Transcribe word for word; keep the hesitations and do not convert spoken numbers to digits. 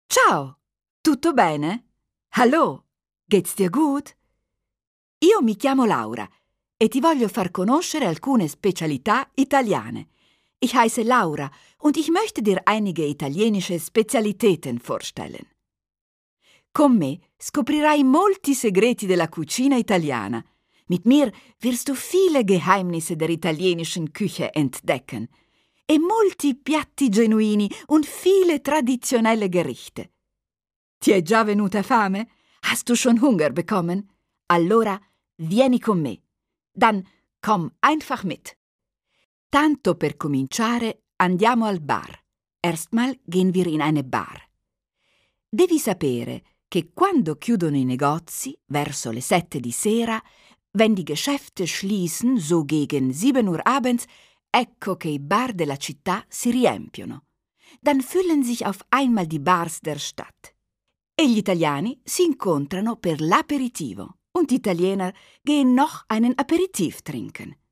Ciao, tutto bene? Hallo, geht's dir gut? Io mi chiamo Laura e ti voglio far conoscere alcune specialità italiane. Ich heiße Laura und ich möchte dir einige italienische Spezialitäten vorstellen. Con me scoprirai molti segreti della cucina italiana. Mit mir wirst du viele Geheimnisse der italienischen Küche entdecken. E molti piatti genuini und viele traditionelle Gerichte. Ti è già venuta fame? Hast du schon Hunger bekommen? Allora vieni con me. Dann komm einfach mit. Tanto per cominciare andiamo al bar. Erstmal gehen wir in eine Bar. Devi sapere che quando chiudono i negozi, verso le sette di sera, wenn die Geschäfte schließen, so gegen sieben Uhr abends, ecco che i bar della città si riempiono. Dann füllen sich auf einmal die Bars der Stadt. E gli italiani si incontrano per l'aperitivo und die Italiener gehen noch einen Aperitif trinken.